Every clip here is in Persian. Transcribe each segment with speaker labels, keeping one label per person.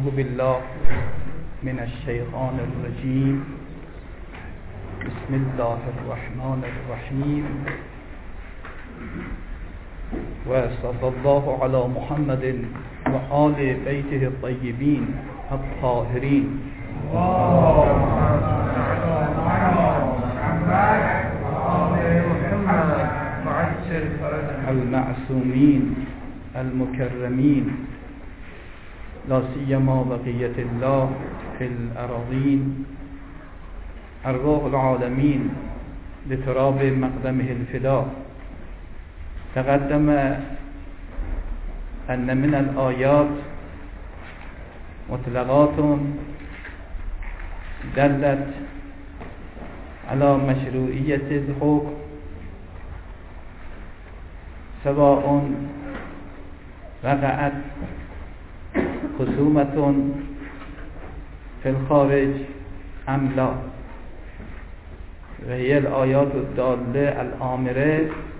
Speaker 1: أعوذ بالله من الشيطان الرجيم. بسم الله الرحمن الرحيم. وصلى الله على محمد وآل بيته الطيبين الطاهرين. المعصومين المكرمين، لا سيما بقية الله في الأراضين، أرواح العالمين لتراب مقدمه الفداء. تقدم أن من الآيات مطلقات دلت على مشروعية الحكم، سواء وقعت خصومة في الخارج أم لا، وهي الآيات الدالة الآمرة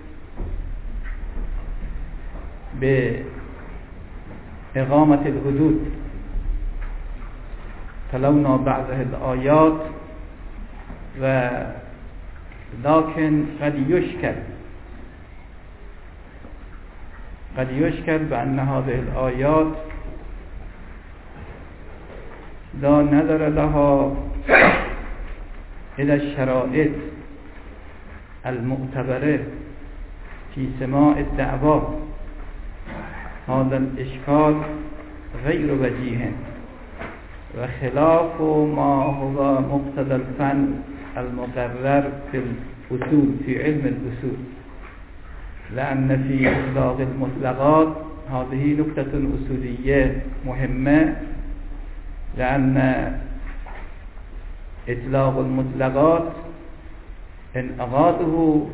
Speaker 1: بإقامة الحدود. تلونا بعض الآيات، ولكن قد يشكل بأن هذه الآيات لا نظر لها إلى الشرائط المعتبرة في سماع الدعوة. هذا الإشكال غير وجيه وخلاف ما هو مقتضى الفن المقرر في الأصول، في علم الأصول، لأن في إطلاق المطلقات هذه نقطة أصولية مهمة، لأن إطلاق المطلقات انعقاده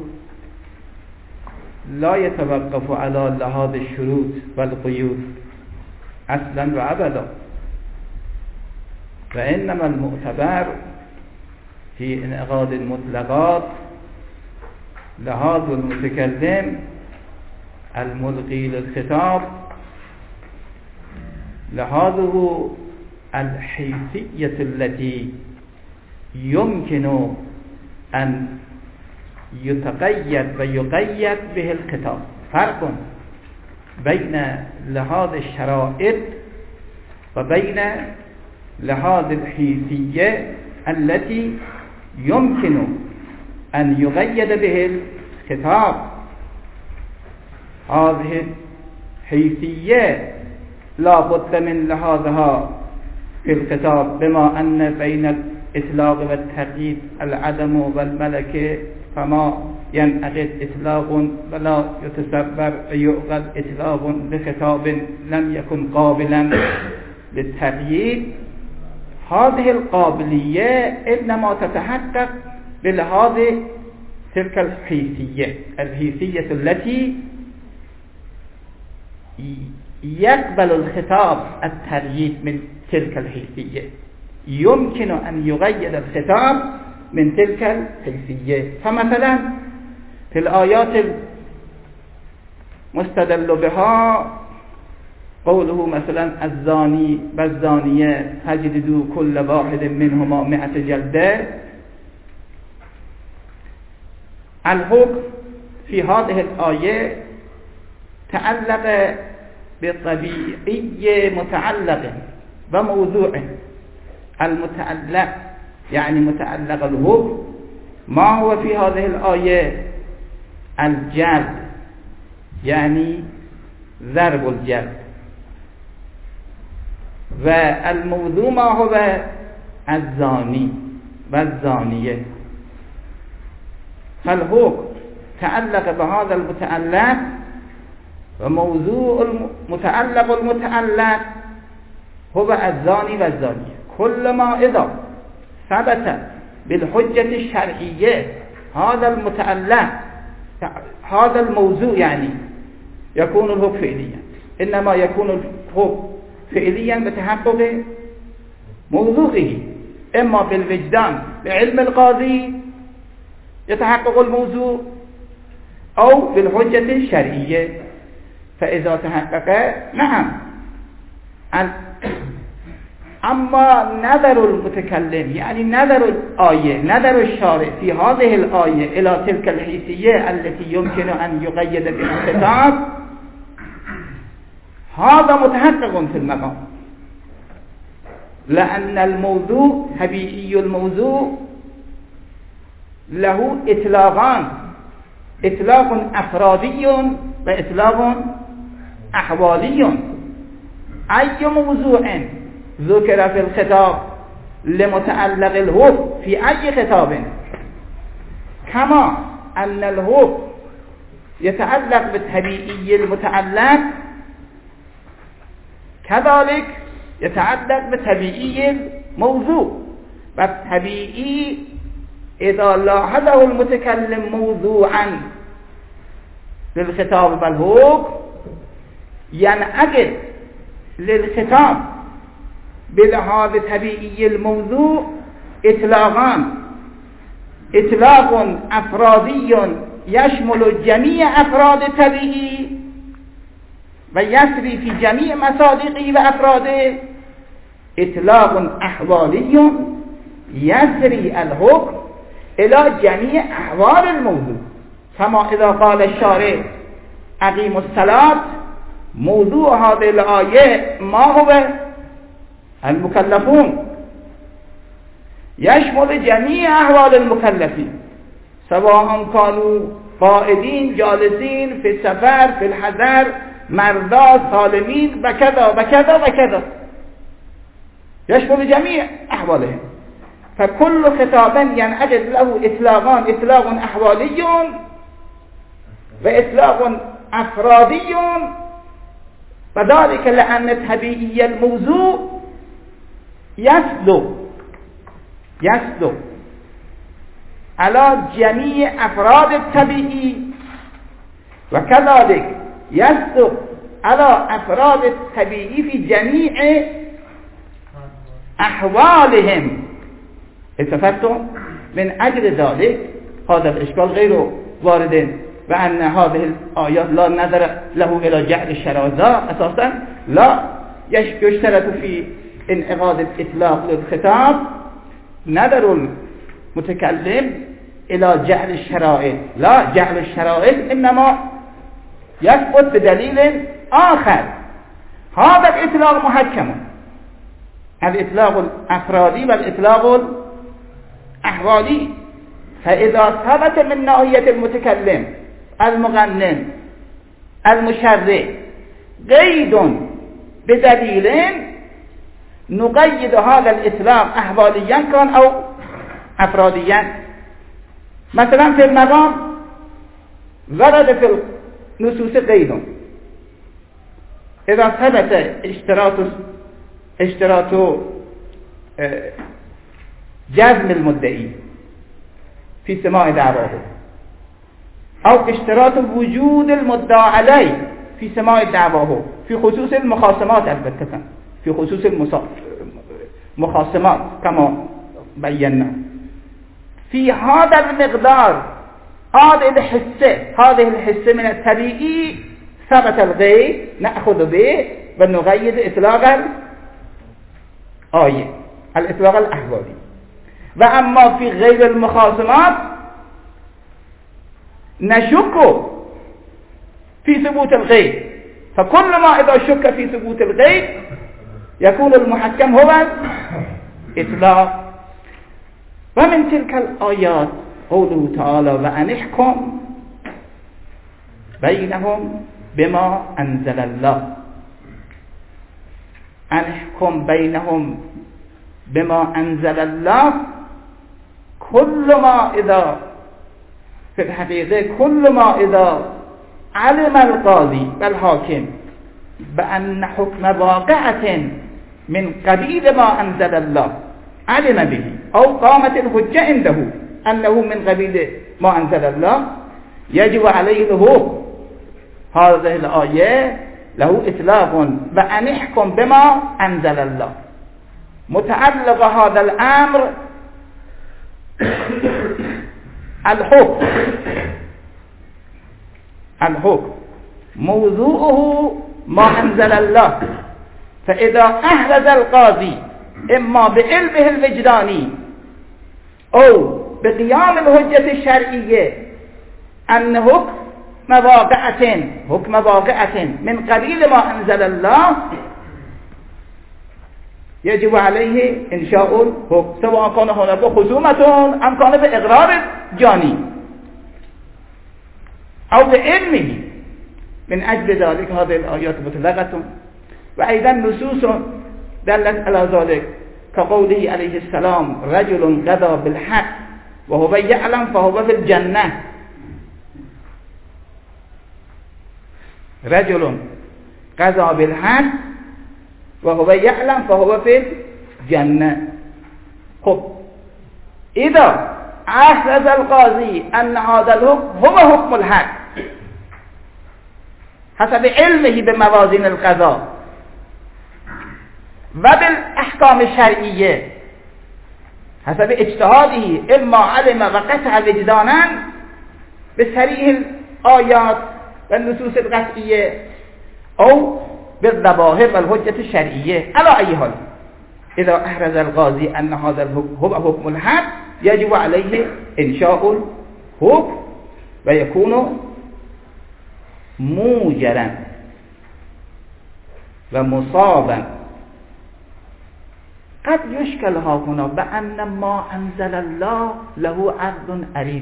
Speaker 1: لا يتوقف على لحاظ الشروط والقيود أصلا وأبدا، فإنما المعتبر في انعقاد المطلقات لحاظ المتكلم الملقي للخطاب، لحاظه الحيثية التي يمكن أن يتقيد ويقيد به الخطاب. فرق بين لحاظ الشرائط وبين لحاظ الحيثية التي يمكن أن يقيد به الخطاب. هذه الحيثية لا بد من لحاظها في الخطاب، بما أن بين الإطلاق والتقييد العدم والملكة، فما ينعقد إطلاق ولا يتصور ويعقد إطلاق بخطاب لم يكن قابلا للتقييد. هذه القابلية إنما تتحقق بلحاظ تلك الحيثية التي يقبل الخطاب التقييد من تلك الحيثية، يمكن أن يقيد الخطاب من تلك الحيثية. فمثلا في الآيات المستدل بها قوله مثلا الزاني والزانية فاجلدوا كل واحد منهما 100 جلدة. الحكم في هذه الآية تعلق بطبيعي متعلق وموضوع. المتعلق يعني متعلق الحكم ما هو في هذه الآية؟ الجلد، يعني ضرب الجلد. والموضوع ما هو؟ الزاني والزانية. فالحكم تعلق بهذا المتعلق، وموضوع المتعلق هو الزاني والزانية. كلما إذا ثبت بالحجة الشرعية هذا المتعلق، هذا الموضوع، يعني يكون الحكم فعليا. إنما يكون الحكم فعليا بتحقق موضوعه، إما بالوجدان بعلم القاضي يتحقق الموضوع، أو بالحجة الشرعية. فإذا تحقق نعم اما نظر المتكلم يعني نظر الآية نظر الشارع في هذه الآية إلى تلك الحيثية التي يمكن أن يقيد بها الخطاب، هذا متحقق في المقام، لأن الموضوع طبيعي الموضوع له إطلاقان، إطلاق أفرادي وإطلاق أحوالي. أي موضوع ذكر في الخطاب لمتعلق الحكم في أي خطاب، كما أن الحكم يتعلق بالطبيعي المتعلق، كذلك يتعلق بطبيعي الموضوع. والطبيعي إذا لاحظه المتكلم موضوعا للخطاب والحكم ينعقد للخطاب بلحاظ طبيعي الموضوع إطلاقان، إطلاق أفرادي يشمل جميع أفراد الطبيعي ويسري في جميع مصادقه وأفراده، إطلاق أحوالي يسري الحكم إلى جميع أحوال الموضوع، كما إذا قال الشارع أقيموا الصلاة، موضوع هذه الآية ما هو؟ المكلفون، يشمل جميع أحوال المكلفين سواء كانوا قائدين جالسين في السفر في الحضر مرضى سالمين بكذا بكذا بكذا، يشمل جميع أحوالهم. فكل خطاب ينعقد له إطلاقان، إطلاق أحوالي وإطلاق أفرادي، وذلك لأن طبيعي الموضوع يصدق على جميع أفراد الطبيعي، وكذلك يصدق على أفراد الطبيعي في جميع أحوالهم. اتفقتم؟ من أجل ذلك هذا الإشكال غير وارد، وأن هذه الآيات لا نظر له إلى جعل الشرائط، أساسا لا يشترط في انعقاد الإطلاق للخطاب نظر المتكلم إلى جعل الشرائط، لا جعل الشرائط إنما يثبت بدليل آخر. هذا الإطلاق محكم، الإطلاق الأفرادي والإطلاق الأحوالي. فإذا ثبت من ناحية المتكلم المغنن المشرع قيد بدليل نقيد هذا الإطلاق أحواليا كان أو أفراديا. مثلا في المقام ورد في النصوص قيد، إذا ثبت اشتراط جزم المدعي في سماع دعواه، أو اشتراط وجود المدعى عليه في سماع دعواه في خصوص المخاصمات، البتة في خصوص المخاصمات كما بينا، في هذا المقدار هذه الحصة من الطبيعي ثبت الغيب نأخذ به ونغيد إطلاق الآية، الإطلاق الأحوالي. وأما في غير المخاصمات نشك في ثبوت الغيب، فكل ما إذا شك في ثبوت الغيب يكون المحكم هو إطلاق. ومن تلك الآيات قوله تعالى وأن احكم بينهم بما أنزل الله، أن احكم بينهم بما أنزل الله. كل ما إذا في الحقيقة كل ما إذا علم القاضي والحاكم بأن حكم واقعة من قبيل ما أنزل الله علم به، أو قامت الحجة عنده أنه من قبيل ما أنزل الله، يجب عليه له هذه الآية له إطلاق بأن احكم بما أنزل الله. متعلق هذا الأمر الحكم موضوعه ما أنزل الله. فإذا أحرز القاضي اما بعلمه الوجداني او بقيام الحجة الشرعية ان حكم واقعة من قبيل ما انزل الله يجب عليه انشاء الحكم، سواء كان هناك خصومة ام كان باقرار جاني او بعلمه. من اجل ذلك هذه الايات مطلقة، وايضا نصوص دلت على ذلك كقوله عليه السلام رجل قضى بالحق وهو يعلم فهو في الجنة. رجل قضى بالحق وهو يعلم فهو في الجنة. خب إذا أحرز القاضي أن هذا الحكم هو حكم الحق حسب علمه بموازين القضاء وبالأحكام الشرعية حسب اجتهاده، إما علم وقطع وجدانا بصريح الآيات والنصوص القطعية أو بالظواهر والحجة الشرعية. على أي حال إذا أحرز القاضي أن هذا الحكم هو حكم الحق يجب عليه إنشاء الحكم ويكون موجرا ومصابا. قد يشكل هنا بأن ما أنزل الله له عرض عريض.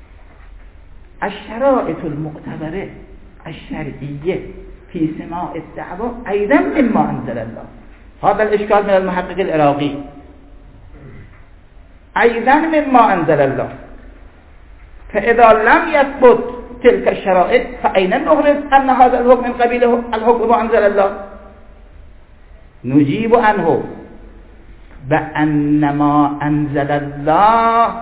Speaker 1: الشرائط المعتبرة الشرعية في سماع الدعوة أيضا مما أنزل الله. هذا الإشكال من المحقق العراقي أيضا مما أنزل الله. فإذا لم يثبت تلك الشرائط فأين نخرج أن هذا الحكم من قبيله الحكم ما أنزل الله؟ نجيب عنه بأن ما أنزل الله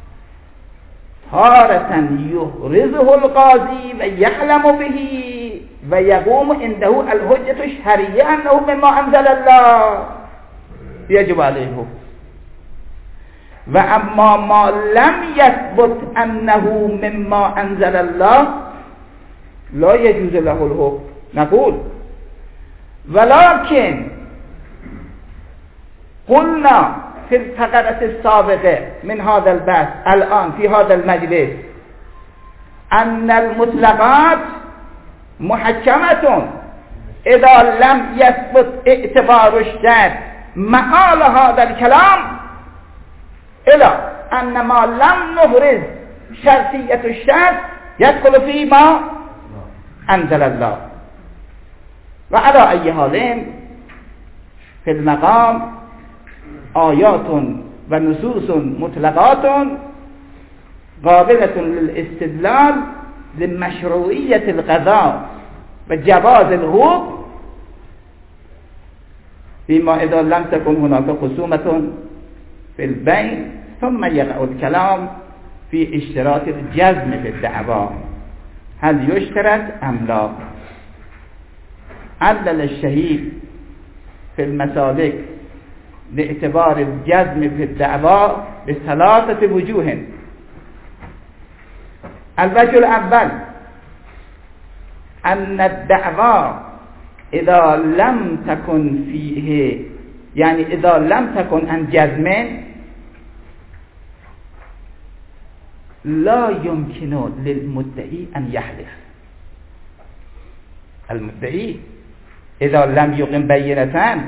Speaker 1: تارة يحرزه القاضي ويعلم به ويقوم عنده الحجة الشرعية أنه مما أنزل الله يجب عليه. وأما ما لم يثبت أنه مما أنزل الله لا يجوز له الحكم. نقول ولكن قلنا في الفقرة السابقة من هذا البحث الآن في هذا المجلس أن المطلقات محكمة إذا لم يثبت اعتبار الشرع مآل هذا الكلام إلى أن ما لم نبرز شرطية الشرع يدخل فيما أنزل الله. وعلى أي حال في المقام آيات ونصوص مطلقات قابلة للاستدلال لمشروعية القضاء وجواز الحكم فيما إذا لم تكن هناك خصومة في البين، ثم يقع الكلام في اشتراط الجزم في الدعوى، هل يشترط أم لا؟ علل الشهيد في المسالك باعتبار الجزم في الدعوى بثلاثة وجوه. الوجه الأول أن الدعوى إذا لم تكن فيه، يعني إذا لم تكن عن جزم لا يمكن للمدعي أن يحلف. المدعي إذا لم يقم بينة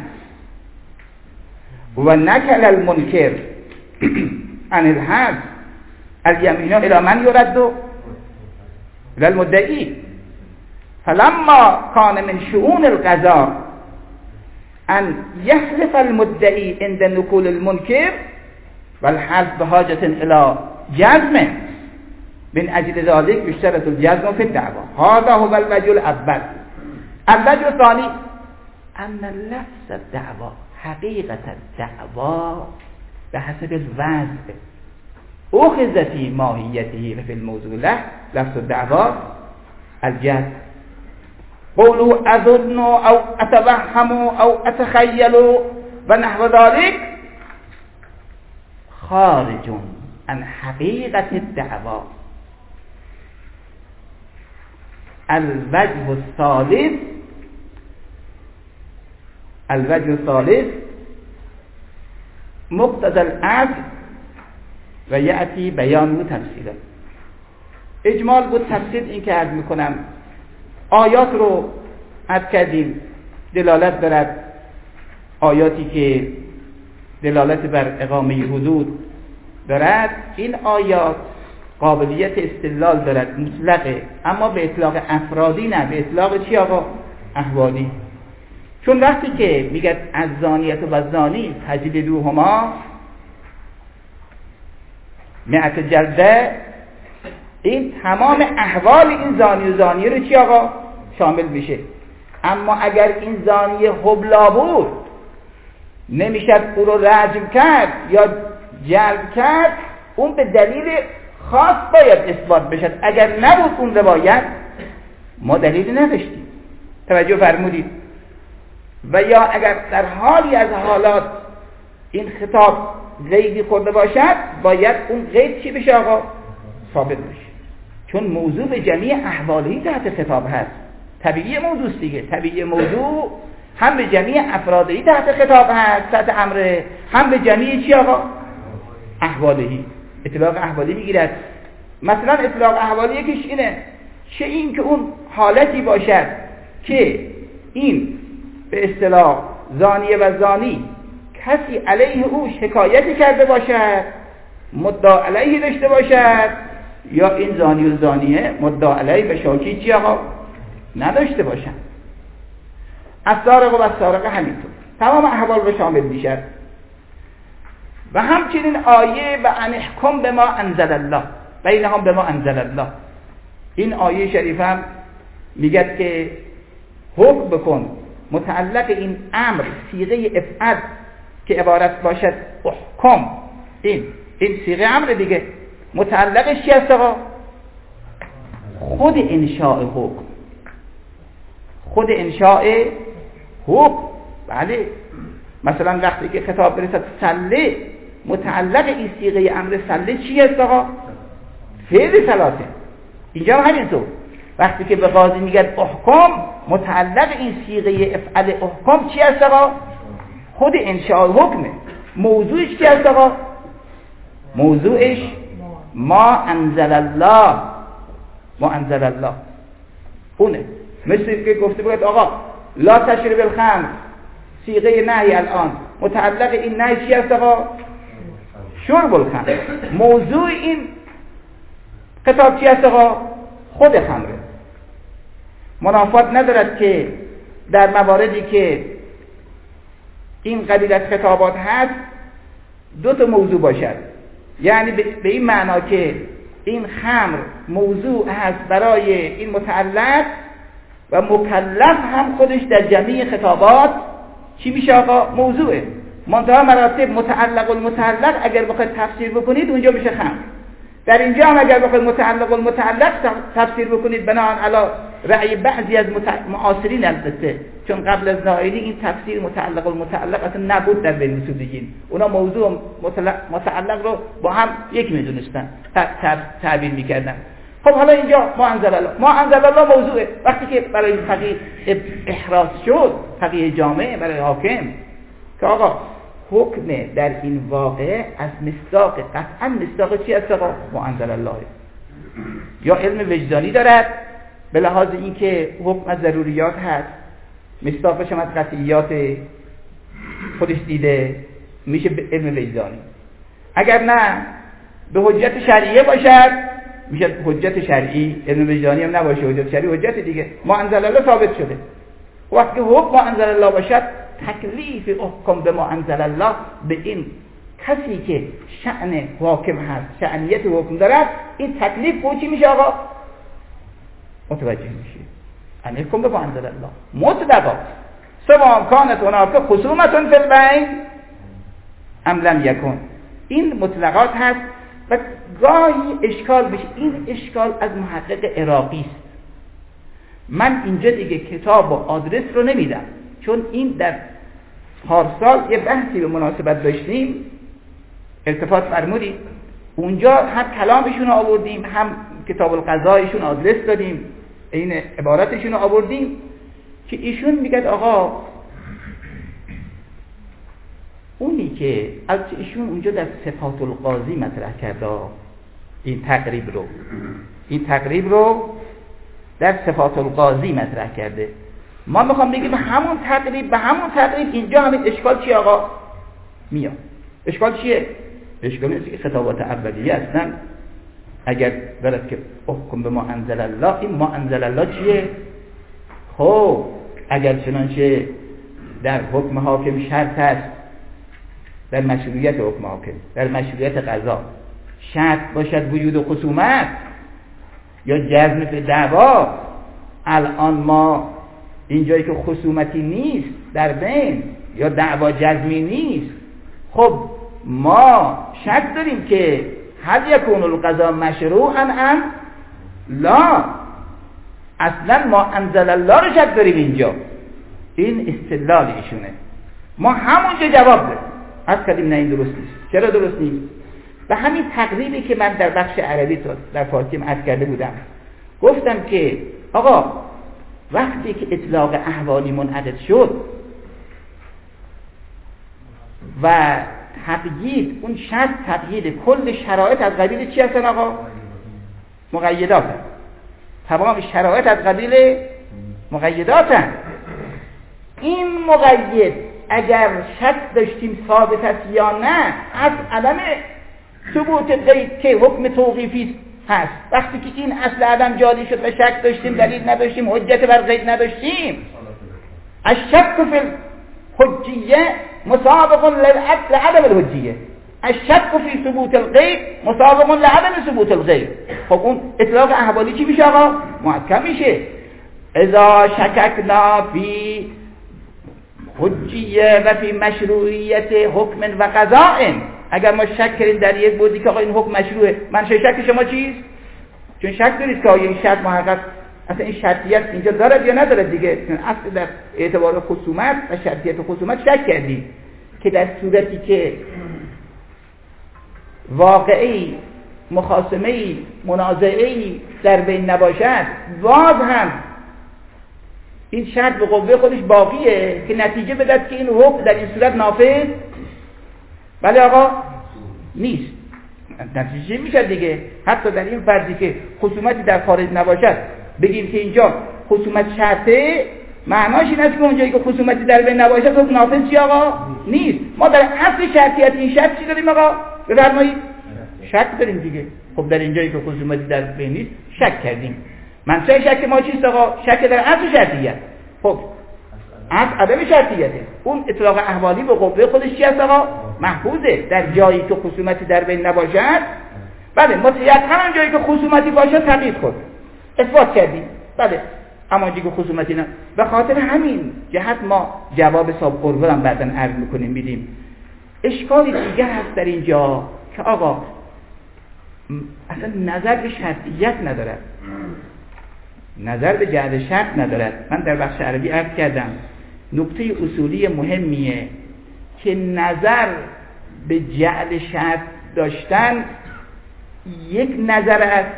Speaker 1: ونكل المنكر عن الحد اليمين إلى من يرد؟ إلى المدعي. فلما كان من شؤون القضاء أن يحلف المدعي عند نقول المنكر والحلف بحاجة إلى جزم، من أجل ذلك يشترط الجزم في الدعوة. هذا هو الوجه الأول. الوجه الثاني أن لفظ الدعوة حقيقة الدعوة بحسب الوضع أخذ في ماهيته وفي الموضوع له لفظ الدعوة الجزم. قوله أظن أو أتوهم أو أتخيل ونحو ذلك خارج عن حقيقة الدعوة. الوجه الثالث مقتضى العقل و یأتی بیان و تفصیلا. اجمال بود، تفصیل این که عرض میکنم آیات رو عرض کردیم دلالت دارد، آیاتی که دلالت بر اقامه حدود دارد، این آیات قابلیت استدلال دارد مطلقه، اما به اطلاق افرادی نه، به اطلاق چی آقا؟ احوالی. چون وقتی که میگه از زانیت و زانی فجلدوهما مئة جلده، این تمام احوال این زانی و زانیه رو چی آقا؟ شامل میشه. اما اگر این زانی حبلا بود نمیشد او رو رجم کرد یا جلب کرد، اون به دلیل خاص باید اثبات بشد. اگر نبود اون روایت ما دلیلی نداشتیم. توجه فرمودید؟ و یا اگر در حالی از حالات این خطاب قیدی خورده باشد، باید اون قید چی بشه آقا؟ ثابت بشه. چون موضوع به جمعی احوالی تحت خطاب هست. طبیعی موضوع دیگه. طبیعی موضوع هم به جمعی افرادی تحت خطاب هست، تحت امره، هم به جمعی چی آقا؟ احوالی. اطلاق احوالی میگیرد. مثلا اطلاق احوالی یکیش اینه، چه این که اون حالتی باشد که این به اصطلاح زانیه و زانی کسی علیه او شکایتی کرده باشد، مدعا علیه داشته باشد، یا این زانی و زانیه مدعا علیه و شاکی چی آقا؟ نداشته باشد. السارق و السارقه همینطور تمام احوال رو شامل میشد. و همچنین آیه و ان احکم بما انزل الله بینهم بما انزل الله، این آیه شریف هم میگه که حکم بکن، متعلق این امر صیغه افعل که عبارت باشد احکم، این صیغه امر دیگه، متعلقش چی است آقا؟ خود انشاء حکم، خود انشاء حکم. بله، مثلا وقتی که خطاب برسد صله، متعلق این صیغه امر صله چی است آقا؟ فعل ثلاثه. اینجا هم همینطور وقتی که به قاضی میگه احکام، متعلق این صیغه افعل احکام چی است آقا؟ خود انشاء حکمه. موضوعش چی است آقا؟ موضوعش ما انزل الله، ما انزل الله اونه. مثل که گفته بود آقا لا تشرب الخمر، صیغه نهی الان، متعلق این نهی چی است آقا؟ شرب الخمر. موضوع این خطاب چی است آقا؟ خود خمره. منافات ندارد که در مواردی که این قبیل از خطابات هست دو تا موضوع باشد، یعنی به این معنا که این خمر موضوع هست برای این متعلق و مکلف هم خودش در جمعی خطابات چی میشه آقا؟ موضوعه. منتها مراتب متعلق المتعلق اگر بخواید تفسیر بکنید اونجا میشه خمر. در اینجا هم اگر بخواید متعلق المتعلق تفسیر بکنید بناهن علی رأی بعضی از معاصرین، البته چون قبل از نائینی این تفسیر متعلق المتعلق اصلا نبود در بین اصولیین، اونا موضوع متعلق رو با هم یک میدونستن، تعبیر میکردن. خب حالا اینجا ما انزل الله، ما انزل الله موضوعه. وقتی که برای فقیه احراز شد، فقیه جامع برای حاکم که آقا حکم در این واقعه از مصداق، قطعا مصداق چی است آقا؟ ما انزل الله. یا علم وجدانی دارد به لحاظ اینکه حکم از ضروریات هست، مصداقش هم از قطعیات خودش دیده، میشه علم وجدانی. اگر نه به حجت شرعیه باشد میشه حجت شرعی، علم وجدانی هم نباشه، حجت شرعی حجت دیگه. ما انزل الله ثابت شده. وقتی حکم ما انزل الله باشد، تکلیف احکم به ما انزل الله به این کسی که شأن حاکم هست، شأنیت حکم دارد، این تکلیف چی میشه آقا؟ متوجه میشه. ان احکم به ما انزل الله مطلقا سواء كانت هناك خصومة فی البین ام لم یکن. این مطلقات هست و گاهی اشکال بشه. این اشکال از محقق عراقی است. من اینجا دیگه کتاب و آدرس رو نمیدم، چون این در پارسال یه بحثی به مناسبت داشتیم، التفات فرمودید، اونجا هم کلامشون آوردیم، هم کتاب القضایشون آدرس دادیم، این عبارتشون آوردیم که ایشون میگه آقا اونی که البته ایشون اونجا در صفات القاضی مطرح کرده این تقریب رو در صفات القاضی مطرح کرده. ما میخوام بگیم به همون تقریب اینجا همین اشکال چی آقا میاد؟ اشکال چیه؟ اشکال اینه که خطابات اولیه هستن اگر دارد که احکم به ما انزل الله، این ما انزل الله چیه؟ خب اگر چنانچه در حکم حاکم شرط است، در مشروعیت حکم حاکم، در مشروعیت قضا شرط باشد وجود خصومت یا جزم به دعوا، الان ما اینجایی که خصومتی نیست در بین یا دعوا جزمی نیست، خب ما شک داریم که هل یکون القضا مشروعا ام لا، اصلا ما انزل الله رو شک داریم اینجا. این استدلال ایشونه. ما همونجا جواب داریم از کردیم نه این درست نیست. چرا درست نیست؟ و همین تقریبی که من در بخش عربی در فارسی عرض کرده بودم، گفتم که آقا وقتی که اطلاق احوالی منعقد شد و تقیید اون شرط تقیید کل شرایط از قبیل چی هستن آقا؟ مقیدات هستن. تمام شرایط از قبیل مقیدات هستن. این مقید اگر شک داشتیم ثابت است یا نه از عدم ثبوت قید که حکم توقیفی هست. وقتی که این اصل عدم جاری شد و شک داشتیم، دلیل نداشتیم، حجت بر قید نداشتیم، الشک فی الحجیه مسابق لعدم الحجیه، الشک فی ثبوت القید مسابق لعدم ثبوت القید. خب اون اطلاق احوالی چی میشه آقا؟ محکم میشه. اذا شککنا فی حجیه و فی مشروعیت حکم و قضاء، اگر ما شک کردیم در یک بودی که آقا این حکم مشروعه، منشأ شک شما چیست؟ چون شک دارید که آیا این شرط محقق اصلا این شرطیت اینجا دارد یا ندارد دیگه. اصل در اعتبار خصومت و شرطیت خصومت شک کردیم که در صورتی که واقعی مخاصمه‌ای منازعه‌ای در بین نباشد، باز هم این شرط به قوه خودش باقیه که نتیجه بدهد که این حکم در این صورت نافذ بله آقا نیست. نتیجه میشه دیگه. حتی در این فرضی که خصومتی در خارج نباشد بگیم که اینجا خصومت شرطه، معناش این است که اونجایی که خصومتی در بین نباشد حکم نافذ چی آقا نیست. ما در اصل شرطیت این شرط چی داریم آقا؟ بفرمایید شک داریم دیگه. خب در اینجایی که خصومتی در بین نیست شک کردیم. منشأ شک ما چیست آقا؟ شک در اصل شرطیت. خب از عدم شرطیته. اون اطلاق احوالی به قوه خودش چی هست آقا؟ محفوظه. در جایی که خصومتی در بین نباشد بله متأکداً جایی که خصومتی باشد تقیید خود اثبات کردیم بله، اما جایی که خصومتی نه. به خاطر همین جهت ما جواب صاحب قربه هم بعداً عرض میکنیم میدیم. اشکالی دیگر هست در اینجا که آقا اصلا نظر به شرطیت ندارد، نظر به جعل شرط ندارد. من در بخش عربی عرض کردم نکته اصولی مهمیه که نظر به جعل شرط داشتن یک نظر است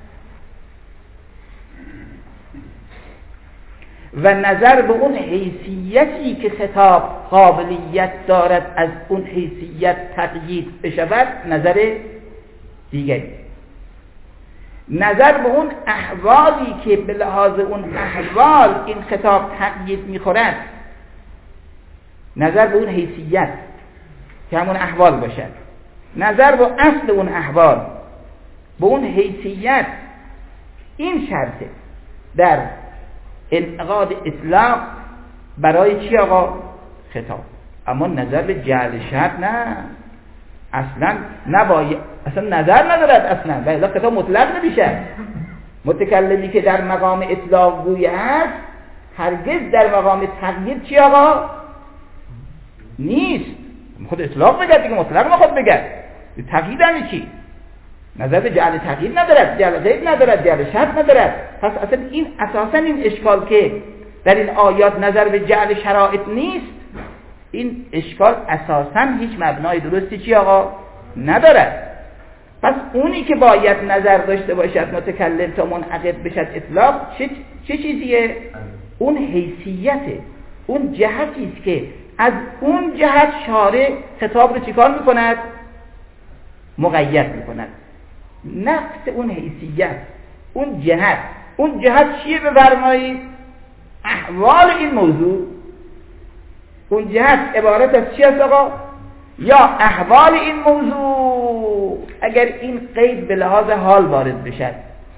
Speaker 1: و نظر به اون حیثیتی که خطاب قابلیت دارد از اون حیثیت تقیید بشود نظر دیگری. نظر به اون احوالی که به لحاظ اون احوال این خطاب تقیید میخورد، نظر به اون حیثیت که همون احوال باشد، نظر به اصل اون احوال به اون حیثیت، این شرطه در انعقاد اطلاق برای چی آقا؟ خطاب. اما نظر به جعل شرط نه، اصلا نباید، اصلا نظر ندارد اصلا، و الا خطاب مطلق نمیشه. متکلمی که در مقام اطلاق گوی است هرگز در مقام تقیید چی آقا؟ نیست. خود اطلاق بگرد دیگه، مطلق نخواد بگرد. تقیید همه چی؟ نظر به جعل تقیید ندارد، جعل غیب ندارد، جعل شرط ندارد. پس اصلا این اساسا این اشکال که در این آیات نظر به جعل شرایط نیست، این اشکال اساسا هیچ مبنای درستی چی آقا؟ ندارد. پس اونی که باید نظر داشته باشد متکلم تا منعقد بشد اطلاق چه چیزیه؟ اون حیثیته، اون جهتی است که از اون جهت شارع خطاب رو چیکار میکند؟ مقید میکند. نفس اون حیثیت، اون جهت چیه بفرمایید؟ احوال این موضوع. اون جهت عبارت از چی است آقا؟ یا احوال این موضوع اگر این قید به لحاظ حال وارد بشد،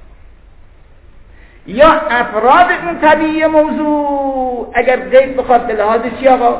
Speaker 1: یا افراد اون طبیعی موضوع اگر قید بخواد به لحاظ چی آقا؟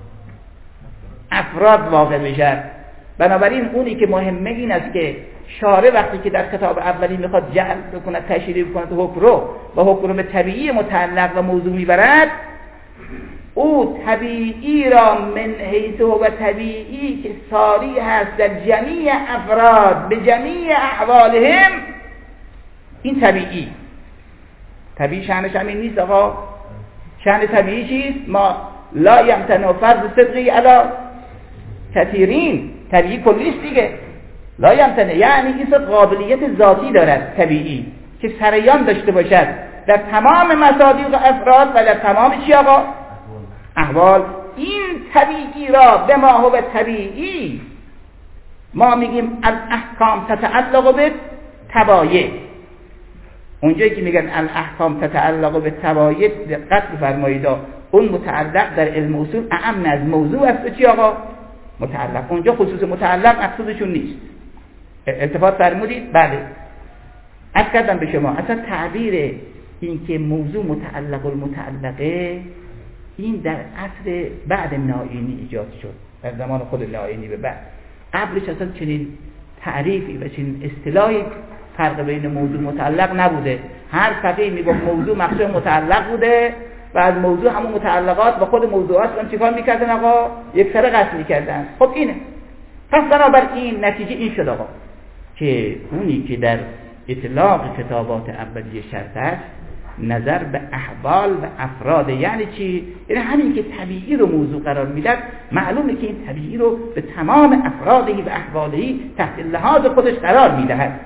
Speaker 1: افراد واقع بشد. بنابراین اونی که مهمه این است که شارع وقتی که در کتاب اولی میخواد جعل بکنه، تشریح بکنه حکم رو و حکم رو به طبیعی متعلق و موضوع میبرد، او طبیعی را من حیث و طبیعی که ساری هست در جمیع افراد به جمیع احوالهم، این طبیعی شأنش همین نیست آقا. شأن طبیعی چیست؟ ما لا یمتنع فرض صدقی علی کثیرین، طبیعی کلیست دیگه. لا یمتنع یعنی این قابلیت ذاتی دارد طبیعی که سریان داشته باشد در تمام مصادیق افراد و در تمام چی آقا؟ احوال. این طبیعی را به ما هو طبیعی ما میگیم الاحکام تتعلق به تبایع. اونجایی که میگن الاحکام تتعلق به تبایع دقت بفرمایید، اون متعلق در علم اصول اعم از موضوع است. چی آقا؟ متعلق. اونجا خصوص متعلق مقصودشون نیست. التفات فرمودید؟ بله. عرض کردم به شما اصلا تعبیر این که موضوع متعلق المتعلقه این در عصر بعد نائینی ایجاد شد، در زمان خود نائینی به بعد. قبلش اصلا چنین تعریفی و چنین اصطلاحی فرق بین موضوع متعلق نبوده. هر فقیه میگفت موضوع مقصود متعلق بوده و از موضوع همون متعلقات و خود موضوعات رو چیکار میکردن آقا؟ یک سره قسم میکردن. خب اینه. پس بنابراین نتیجه این شد آقا که اونی که در اطلاق کتابات اولیه شرط است نظر به احوال و افراد. یعنی چی؟ یعنی همین که طبیعی رو موضوع قرار میداد، معلومه که این طبیعی رو به تمام افرادی و احوالهی تحت لحاظ خودش قرار میدهد.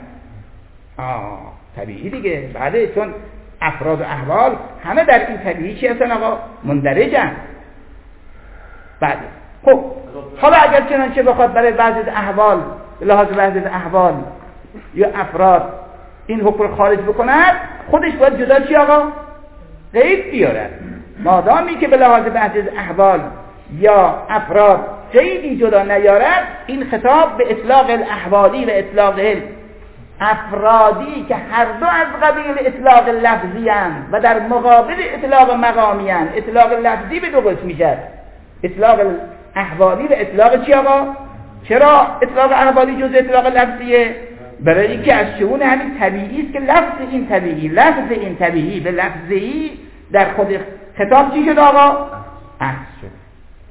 Speaker 1: طبیعی دیگه. بعد چون افراد و احوال همه در این طبیعی چی هستن آقا؟ مندرجن. بعد خب حالا اگر چنانچه بخواد برای بعضی احوال به لحاظ بعضی احوال یا افراد این حکم خارج بکند، خودش باید جدا چی آقا؟ قید بیارد. مادامی که به لحاظ بعضی احوال یا افراد قیدی جدا نیارد، این خطاب به اطلاق الاحوالی و اطلاق افرادی که هر دو از قبیل اطلاق لفظی هستند و در مقابل اطلاق مقامی هستند. اطلاق لفظی به دو قسم میشه، اطلاق احوالی و اطلاق چی آقا؟ چرا اطلاق احوالی جز اطلاق لفظیه؟ برای اینکه از شئون همین طبیعی است که لفظ این طبیعی به لفظی در خود خطاب چی شد آقا؟ احس شد.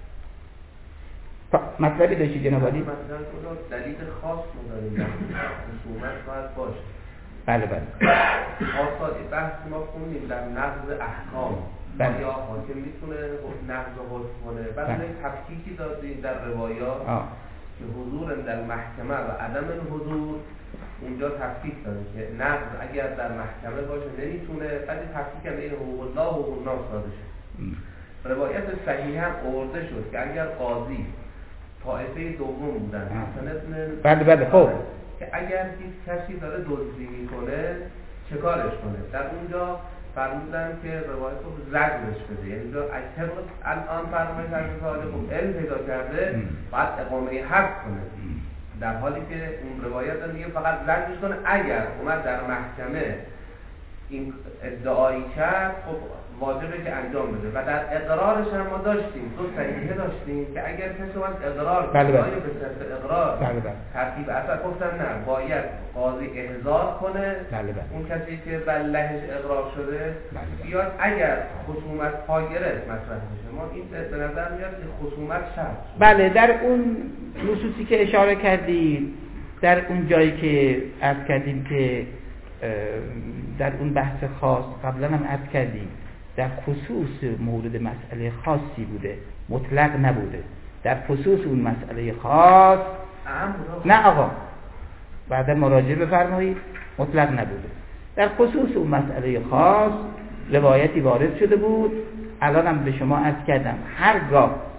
Speaker 1: مطلبی داشتی جناب علی؟
Speaker 2: دلیل خاص مداریم خصومت باید باشه.
Speaker 1: بله
Speaker 2: آسادی بحث ما خوندیم در نقض احکام. یا حاکم میتونه نقض حکم کنه. بعد تفکیکی دادیم در روایات که حضور در محکمه و عدم حضور اونجا تفکیک داره که نقض اگر در محکمه باشه نمیتونه. بعد تفکیک هم بین حقوق الله و حقوق الناس داده شد. روایت صحیح هم آورده شد که اگر قاضی طائفه دوم بودن
Speaker 1: بله خب
Speaker 2: که اگر کسی داره دزدی میکنه چه کارش کنه، در اونجا فرمودن که روایت رو زجرش بده. یعنی اونجا اکثر الان فرمایش در مثال خوب علم پیدا کرده باید اقامه حد کنه، در حالی که اون روایت دیگه فقط زجرش کنه. اگر اومد در محکمه این ادعایی کرد خب واجبه که انجام بده. و در اقرارش هم ما داشتیم دو صحیحه داشتیم که اگر کسی اومد اقرار کنه به صرف اقرار ترتیب اثر گفتن نه باید قاضی احضار کنه اون کسی که بلهش اقرار شده بیاد اگر خصومت پا گرفت مطرح بشه. ما این به نظر میاد که خصومت شرط.
Speaker 1: بله در اون نصوصی که اشاره کردید، در اون جایی که عرض کردیم که در اون بحث خاص قبلا هم عرض کردیم در خصوص مورد مسئله خاصی بوده، مطلق نبوده. در خصوص اون مسئله خاص نه آقا بعد مراجعه بفرمایید، مطلق نبوده. در خصوص اون مسئله خاص روایتی وارد شده بود. الان هم به شما عرض کردم هرگاه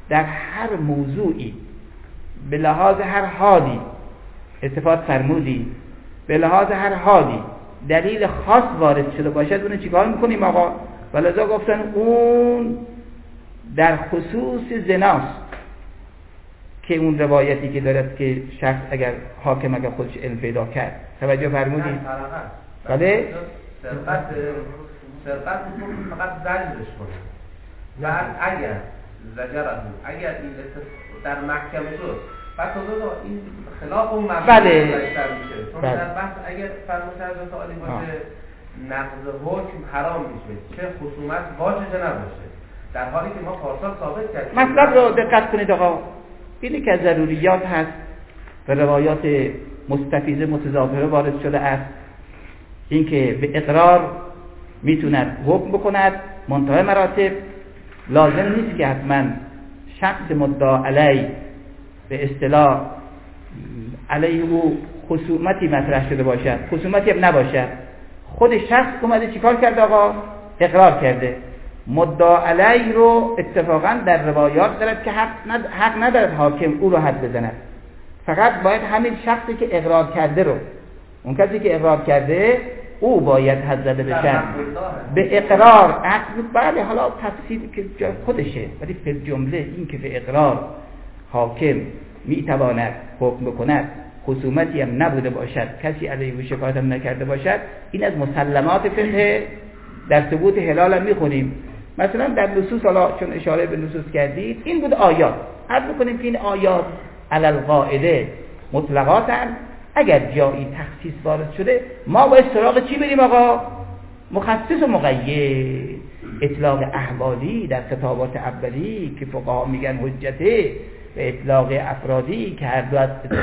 Speaker 1: در هر موضوعی به لحاظ هر حالی استفاده فرمودی، به لحاظ هر حالی دلیل خاص وارد شده باشد، اون چیکار میکنیم آقا؟ ولذا گفتن اون در خصوص زناست که اون روایتی که دارد که شخص اگر حاکم اگر خودش علم پیدا کرد، توجه فرمودید؟ بله؟
Speaker 2: سرقت فقط زجرش کنه. بعد اگر اگر این در محکمه شد بعد این خلاف اون مبدا داشته میشه، چون در بحث اگر فرموده حضرت عالی باشه نقض حکم حرام میشه، چه خصومت باشه چه نباشه، در حالی که ما پارسال ثابت کردیم.
Speaker 1: مطلب رو دقت کنید آقا، اینی که از ضروریات هست و روایات مستفیضه متظاهره وارد شده است، این که به اقرار میتوند حکم بکند، منتهی مراتب لازم نیست که حتما شخص مدعا علی به اصطلاح علیه او خصومتی مطرح شده باشد، خصومتی هم نباشد، خود شخص اومده چیکار کرده آقا؟ اقرار کرده. مدعا علی رو اتفاقا در روایات دارد که حق ندارد حاکم او رو حد بزند، فقط باید همین شخصی که اقرار کرده رو، اون کسی که اقرار کرده او باید حد زده بشه. به اقرار عقل بله حالا تفصیل که جای خودشه، ولی به جمله این که به اقرار حاکم میتواند حکم بکند، خصومتی هم نبوده باشد، کسی علیه او شکایت هم نکرده باشد، این از مسلمات فقه. در ثبوت حلال هم میخونیم مثلا در نصوص، حالا چون اشاره به نصوص کردید، این بود آیات، عرض میکنیم که این آیات علی القاعده مطلقاتن، اگر جایی تخصیص وارد شده ما باید سراغ چی بریم آقا؟ مخصص و مقید. اطلاق احوالی در خطابات اولی که فقها میگن حجته، و اطلاق افرادی که هر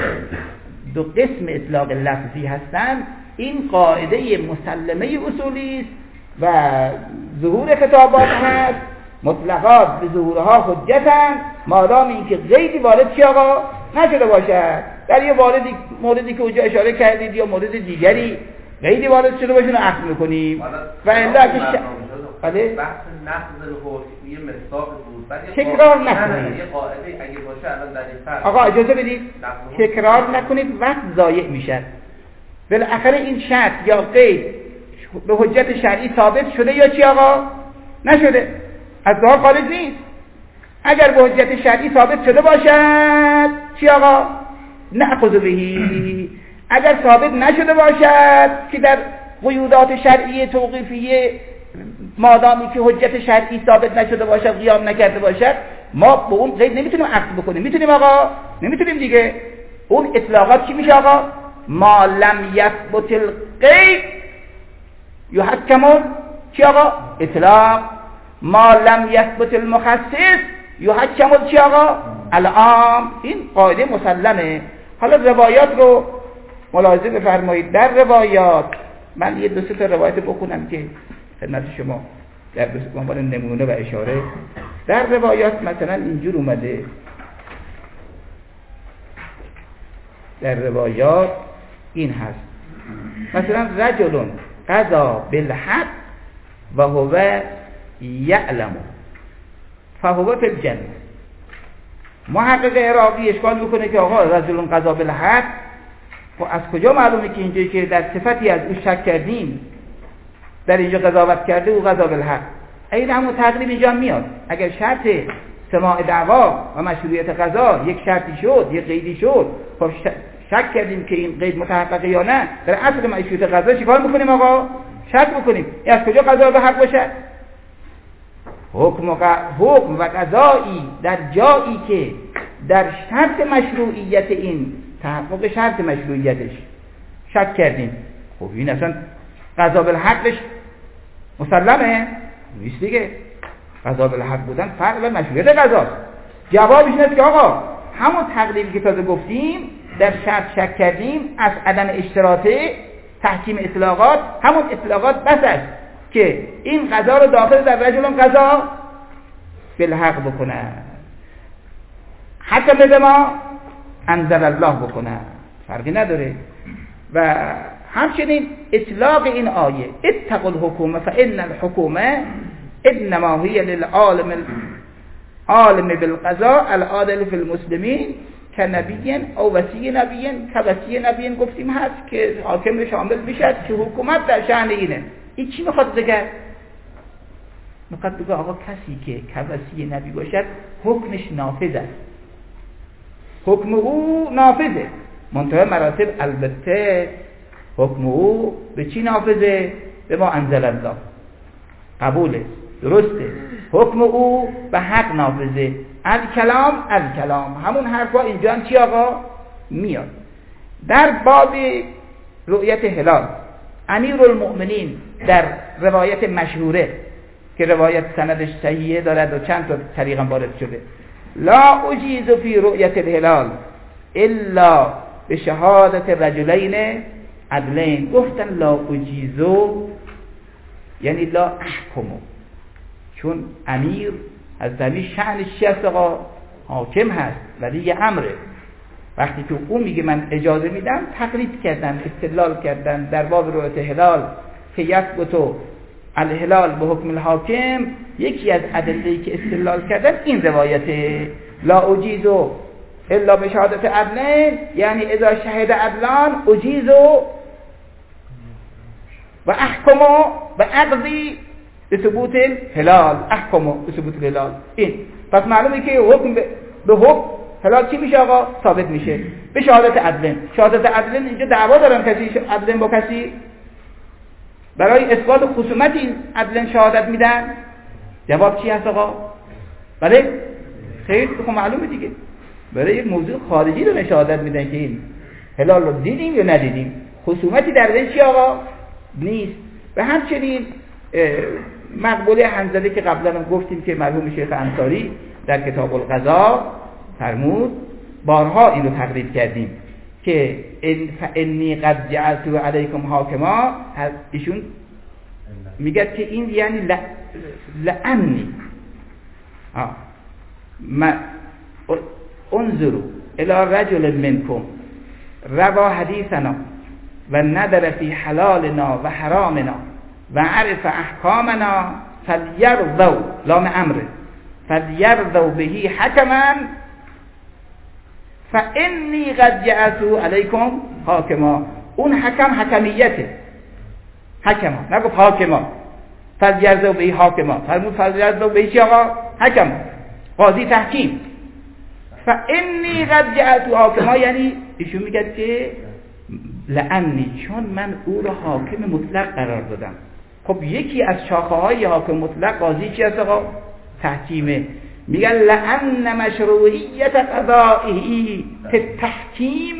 Speaker 1: دو قسم اطلاق لفظی هستند، این قاعده مسلمه اصولی است و ظهور خطابات هست، مطلقات به ظهورها حجتن، مادام اینکه غیری وارد چی آقا نشده باشد. در یه موردی که اونجا اشاره کردید یا مورد دیگری غیری وارد شده باشه رو اخذ میکنیم و الا اگه
Speaker 2: بله بحث نقض الحکم یه مصداق بود،
Speaker 1: تکرار نکنید.
Speaker 2: یه قاعده اگه باشه الان در این فرق
Speaker 1: آقا اجازه بدید تکرار نکنید، وقت ضایع میشه. بالاخره این شرط یا قید به حجت شرعی ثابت شده یا چی آقا؟ نشده، از ظاهر خارج نیست. اگر به حجت شرعی ثابت شده باشد چی آقا؟ نأخذ بهی. اگر ثابت نشده باشد که در قیودات شرعی توقیفیه، مادامی که حجت شرعی ثابت نشده باشد، قیام نکرده باشد، ما به اون قید نمیتونیم عقد بکنیم. میتونیم آقا؟ نمیتونیم دیگه. اون اطلاقات چی میشه آقا؟ ما لم یثبت القید یحکم چی آقا؟ اطلاق. ما لم یثبت المخصص یحکم چی آقا؟ العام. این قاعده مسلمه. حالا روایات رو ملاحظه بفرمایید. در روایات من یه دو سه تا روایت بخونم که خدمت شما در عنوان نمونه و اشاره. در روایات مثلا اینجور اومده، در روایات این هست مثلا رجل قضا بالحق و هو یعلم فهو فی الجنه. محقق عراقی اشکال میکنه که آقا رجل قضا بالحق، و از کجا معلومه که اینجا که در صفتی از او شک کردیم در اینجا قضاوت کرده او قضا بالحق؟ این همون تقریب اینجا میاد. اگر شرط سماع دعوا و مشروعیت قضا یک شرطی شد، یک قیدی شد، خب شک کردیم که این قید متحققه یا نه، در اصل مشروعیت قضا چیکار میکنیم آقا؟ شک میکنیم. این از کجا قضا به حق باشه؟ حکم و قضایی در جایی که در شرط مشروعیت این تحقق شرط مشروعیتش شک کردیم، خب این اصلا قضا بالحقش مسلمه نیست دیگه. قضا بالحق بودن فرق به مشروعیت قضاست. جوابش اینه که آقا همون تقلیلی که تازه گفتیم در شرط شک کردیم، از عدم اشتراط تحکیم اطلاقات، همون اطلاقات بس است که این قضا رو داخل در رجل قضا بالحق بکنه، حتی به ما انزل الله بکنه، فرقی نداره. و همچنین اطلاق این آیه اتقوا الحکومه فان الحکومه انما هی للعالم عالم بالقضاء العادل فی المسلمین که نبیین او وصی نبیین که وصی نبیین گفتیم هست که حاکم شامل بشد که حکومت در شأن اینه. این چی میخواد بگه؟ میخواد بگه آقا کسی که وصی نبی باشد حکمش نافذ است، حکم او نافذه. منتهی مراتب البته حکم او به چی نافذه؟ به ما انزل الله، قبوله، درسته. حکم او به حق نافذه. الکلام همون حرفا اینجا چی آقا میاد. در باب رؤیت هلال امیرالمؤمنین در روایت مشهوره که روایت سندش صحیحه دارد و چند تا طریق هم وارد شده، لا اجیز فی رؤیت الهلال الا به شهادت رجلین عدلین. گفتن لا اجیزو یعنی لا احکمو، چون امیر از دمی شأنش چی هست آقا؟ حاکم هست، ولی امره. وقتی که او میگه من اجازه میدم، تقلید کردن، استدلال کردن در باب رؤیت هلال که یثبت الهلال به حکم الحاکم. یکی از ادله‌ای که استدلال کردن این روایته، لا اجیزو الا به شهادت عدلین، یعنی اذا شهد عدلان اجیزو و احکمو و اقضی به ثبوت الهلال، احکمو به ثبوت الهلال. این پس معلومه که حکم به حکم هلال چی میشه آقا؟ ثابت میشه به شهادت عدلین. شهادت عدلین اینجا دعوا دارن کسی عدلین با کسی، برای اثبات خصومت این عدلین شهادت میدن. جواب چی هست آقا؟ بله خیر، خب معلومه دیگه، برای یک موضوع خارجی رو شهادت میدن که این هلال رو دیدیم یا ندیدیم، خصومتی در بین چی آقا نیست. و همچنین مقبوله حنظله که قبلا هم گفتیم که مرحوم شیخ انصاری در کتاب القضا فرمود، بارها اینو تقریر کردیم که انی قد جعلت علیکم حاکما. ایشون میگه که این یعنی لعنی ما انظروا الى رجل منکم روا حدیثنا و ندر فی حلالنا و حرامنا و عرف احکامنا فلیرضوا لام امره فلیرضوا بهی حکما فانی قد جعلت علیکم حاکما. اون حکم حکمیته، حکما نگفت حاکما. فلیرضوا بهی حاکما، فرمود فلیرضوا بهی چی آقا؟ حکما، قاضی تحکیم. فانی قد جعلت حاکما یعنی ایشون میگه که لعنی، چون من او را حاکم مطلق قرار دادم. خب یکی از شاخه‌های حاکم مطلق قاضی چی است آقا؟ تحکیمه. میگن لأن مشروعیت قضائه التحکیم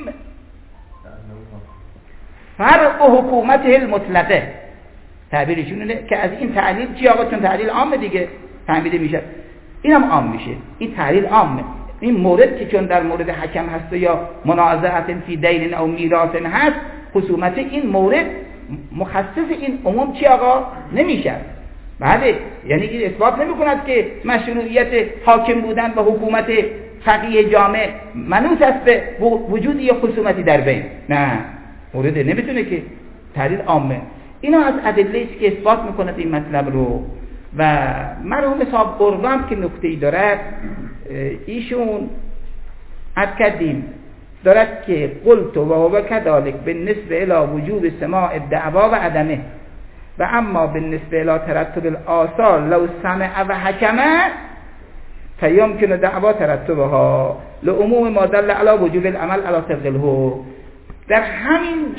Speaker 1: فرق حکومته المطلقه. تعبیرشون اینه که از این تعلیل چی آقا؟ چون تعلیل عامه دیگه فهمیده میشه، اینم عام میشه. این تعلیل عامه. این مورد که چون در مورد حکم هست یا منازعه فی دین او میراث هست، خصومت این مورد مخصص این عموم چی آقا نمیشه. بله، یعنی این اثبات نمی کند که مشروعیت حاکم بودن و حکومت فقیه جامع منوط است به وجود یا خصومتی در بین. نه، مورد نمیتونه که تعلیل عامه. اینا از ادله است که اثبات میکند این مطلب رو. و مرحوم صاحب قربان که نکته‌ای دارد، ایشون عد کردیم دارد که قلت و هو کذالک بالنسبه الی وجوب سماع الدعوا و عدمه و اما بالنسبه الی ترتب الآثار لو سمع و حکم فیمکن دعوا ترتبها لعموم ما دل علی وجوب العمل علی طبق الحکم. در همین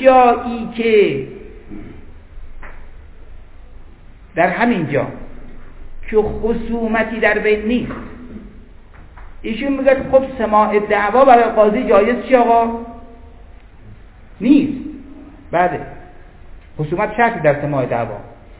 Speaker 1: جا که خصومتی در بین نیست، ایشون میگه خب سماع دعوا برای قاضی جایز چی آقا؟ نیست. بله، خصومت شرطی در سماع دعوا.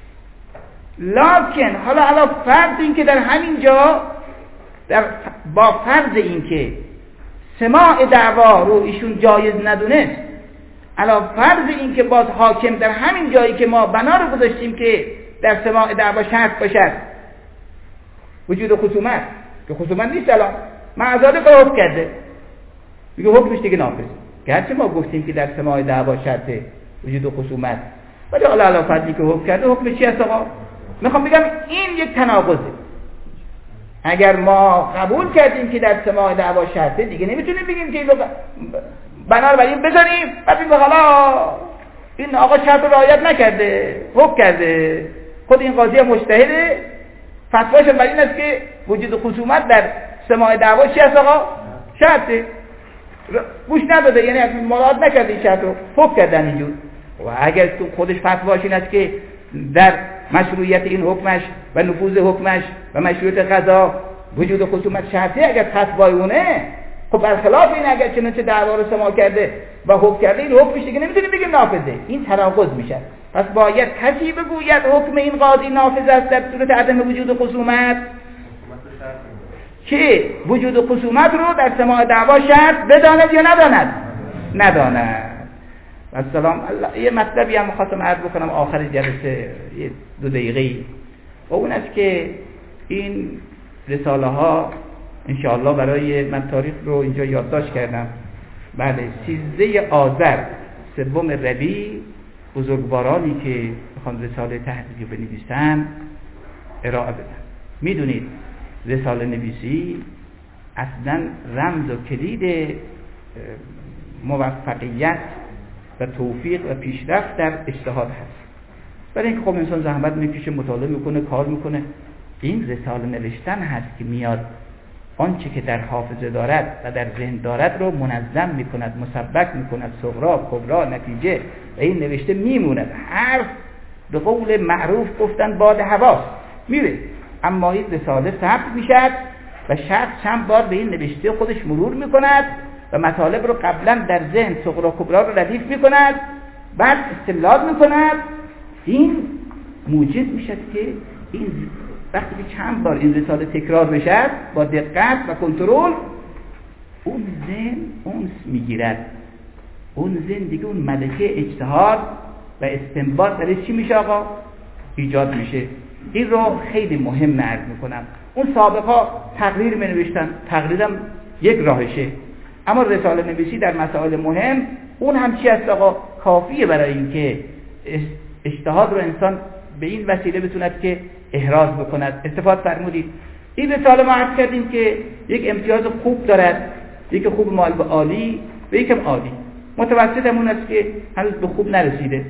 Speaker 1: لکن حالا فرض این که در همین جا با فرض این که سماع دعوا رو ایشون جایز ندونست، علا فرض این که باز حاکم در همین جایی که ما بنا رو گذاشتیم که در سماع دعوا شرط باشد وجود خصومت، که خصومت نیست الان معذاده حکم کرده، میگه حکمش دیگه نافذ. گرچه ما گفتیم که در سماع دعوا شرطه وجود خصومت، ولی علا فرضی که حکم کرده حکمش چی هست آقا؟ میخوام بگم این یک تناقضه. اگر ما قبول کردیم که در سماع دعوا شرطه، دیگه نمیتونیم بگیم که اینو بنابراین بذاریم بعد بگیم حالا این آقا شرط رعایت نکرده، حکم کرده، خود این قاضی مجتهده، فتواش بر این است که وجود خصومت در سماع دعوا چی است آقا؟ شرطه. گوش نداده، یعنی از مراعات نکرده این شرط رو، حکم کردن اینجور. و اگر تو خودش فتواش این است که در مشروعیت این حکمش و نفوذ حکمش و مشروعیت قضا وجود خصومت شرطی، اگر فتوای اونه، خب برخلاف این اگر چنانچه دعوا رو سماع کرده و حکم کرده، این حکمش دیگه نمیتونیم بگیم نافذه، این تناقض میشه. پس باید کسی بگوید حکم این قاضی نافذ است در صورت عدم وجود خصومت، که وجود خصومت رو در سماع دعوا شرط بداند یا نداند. و سلام. یه مطلبی هم خواستم عرض بکنم آخر جلسه، یه 2 دقیقه‌ای، و اون است که این رساله ها انشاءالله برای من تاریخ رو اینجا یادداشت کردم. بله 13 آذر 3 ربیع بزرگوارانی که میخوان رساله تحقیقی بنویسن ارائه بدن. میدونید رساله نویسی اصلا رمز و کلید موفقیت و توفیق و پیشرفت در اجتهاد هست. برای اینکه خب انسان زحمت میکشه، مطالعه میکنه، کار میکنه. این رساله نوشتن هست که میاد آنچه که در حافظه دارد و در ذهن دارد رو منظم میکند، مسبک میکند، صغرا، کبرا، نتیجه، و این نوشته میموند. حرف به قول معروف گفتن باد حواس میره، اما این رساله ثبت میشد و شخص چند بار به این نوشته خودش مرور میکند و مطالب رو قبلا در ذهن صغرا کبرا رو ردیف میکند، بعد استدلال میکند. این موجب میشد که این وقتی که چند بار این رساله تکرار بشد با دقت و کنترل، اون ذهن اونس میگیرد، اون ذهن دیگه اون ملکه اجتهاد و استنباط درش چی میشه آقا؟ ایجاد میشه. این رو خیلی مهم عرض میکنم. اون سابقا تقریر می نوشتن، تقریرم یک راهشه، اما رساله نویسی در مسائل مهم اون هم چی است آقا؟ کافیه برای اینکه اجتهاد رو انسان به این وسیله بتوند که احراز بکند. استفاده فرمودید این رساله ما عرض کردیم که یک امتیاز خوب دارد، یک خوب مال به عالی و یکم عالی. متوسط همون است که هنوز به خوب نرسیده.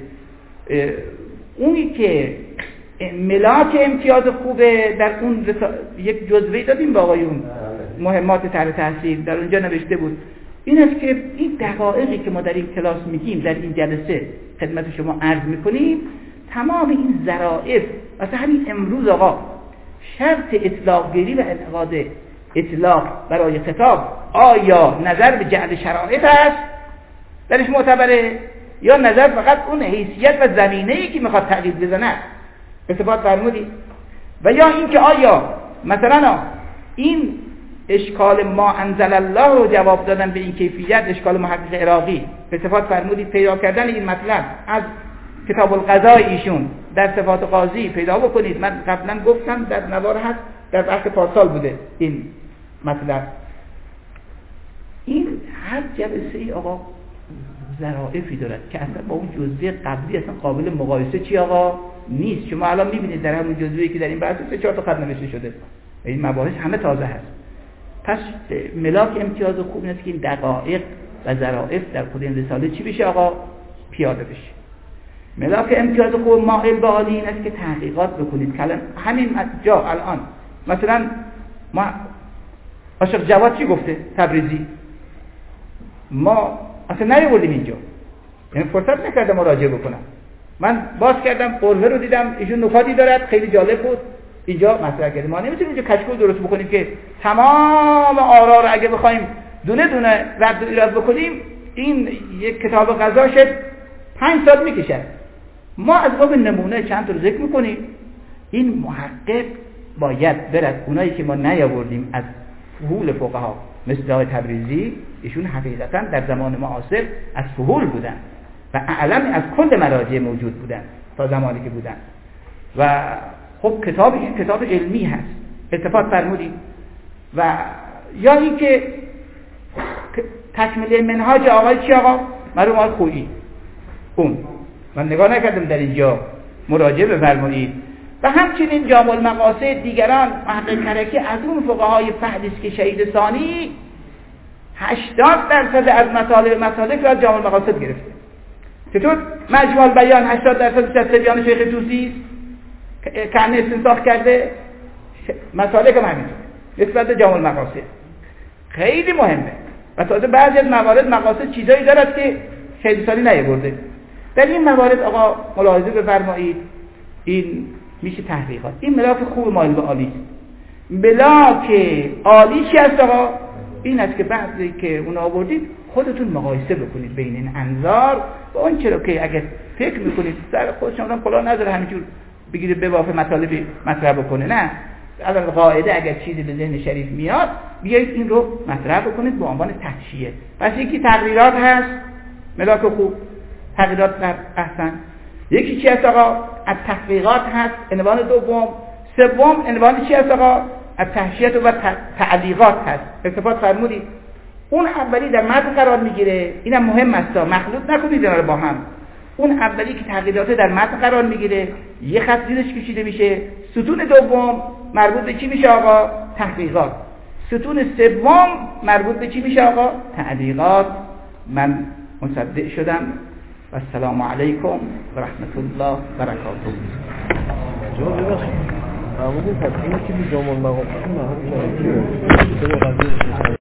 Speaker 1: اونی که ملاک امتیاز خوبه در اون یک جزوه دادیم با آقایون، مهمات طرح تحصیل در اونجا نوشته بود. این است که این دقایقی که ما در این کلاس میگیم، در این جلسه خدمت شما عرض میکنیم، تمام این ظرافت، مثلا همین امروز آقا شرط اطلاق گیری و انعقاد اطلاق برای خطاب آیا نظر به جعل شرایط است درش معتبره، یا نظر فقط اون حیثیت و زمینه‌ای که میخواد تغییر بزنه؟ استفاده فرمودید. و یا این که آیا مثلا این اشکال ما انزل الله رو جواب دادن به این کیفیت، اشکال محقق عراقی، استفاده فرمودید پیدا کردن این مطلب از کتاب القضاء ایشون در صفات قاضی پیدا بکنید. من قبلا گفتم در نوار هست، در بحث پارسال بوده این مطلب. این هر جلسه ای آقا ظرافی دارد که اصلا با اون جزوه قبلی اصلا قابل مقایسه چی آقا نیست. شما الان میبینید در همون جزوه‌ای که در این بحث 3-4 تا خط نوشته شده، این مباحث همه تازه هست. پس ملاک امتیاز خوب نیست که این دقایق و ظرافت در خود این رساله چی بشه آقا؟ پیاده بشه. ملاک امتیاز خوب مائل به عالی این است که تحقیقات بکنید. همین جا الان مثلا ما عاشق جواد چی گفته؟ تبریزی ما اصلا نیاوردیم اینجا، یعنی فرصت نکردم مراجعه بکنم. من باز کردم قربه رو دیدم، ایشون نکاتی دارد خیلی جالب بود، اینجا مطرح کردیم. ما نمیتونیم اینجا کشکول درست بکنیم که تمام آرا رو اگه بخوایم دونه دونه رد و ایراد بکنیم، این یک کتاب قضا شد 5 سال میکشه. ما از باب نمونه چند تا رو ذکر میکنیم. این محقق باید برد اونایی که ما نیاوردیم از فحول فقها مثل آقای تبریزی، ایشون حقیقتا در زمان معاصر از فحول بودن و اعلم از کل مراجع موجود بودن تا زمانی که بودن. و خب کتاب علمی هست، اتفاق فرمودید. و یا این که تکمیل منهاج آقای چی آقا؟ مرحوم آقای خویی، اون من نگاه نکردم در اینجا، مراجعه بفرمایید. و همچنین جامع المقاصد دیگران محقق کرکی از اون فقهای فهدی است که شهید ثانی 80% از مطالب مسالک را از جامع المقاصد گرفته. چطور مجموع البیان 80% از تبیان شیخ طوسی است که استنساخ کرده، مسالک هم همینطور نسبت به جامع المقاصد خیلی مهمه. و تازه بعضی از موارد مقاصد چیزایی دارد که شهید ثانی نیاورده. در این موارد آقا ملاحظه بفرمایید، این میشه تحقیقات. این ملاک خوب مایل به عالی، ملاک عالی چی است آقا؟ این است که بعضی که اون آوردید خودتون مقایسه بکنید بین این انظار و اون چرا که اگه فکر میکنید سر خودشون کلا نذاره همینجور بگیرید به وافه مطالبی مطرح بکنه، نه، از قاعده اگر چیزی به ذهن شریف میاد بیایید این رو مطرح بکنید به عنوان تحشیه. پس یکی تقریرات هست، ملاک خوب، تقریرات در احسن. یکی چی هست آقا؟ از تحقیقات هست، عنوان دوم. سوم عنوان چی هست آقا؟ از تحشیه و تعلیقات هست. استفاده فرمودید اون اولی در متن قرار میگیره، اینم مهم است، مخلوط نکنید اینا رو با هم. اون اولی که تقریرات در متن قرار میگیره یه خط زیرش کشیده میشه، ستون دوم مربوط به چی میشه آقا؟ تحقیقات. ستون سوم مربوط به چی میشه آقا؟ تعلیقات. من مصدق شدم و السلام علیکم و رحمت الله و برکاته.
Speaker 3: جواب ببخشید معمولی تصمیمی که جامع المقاصد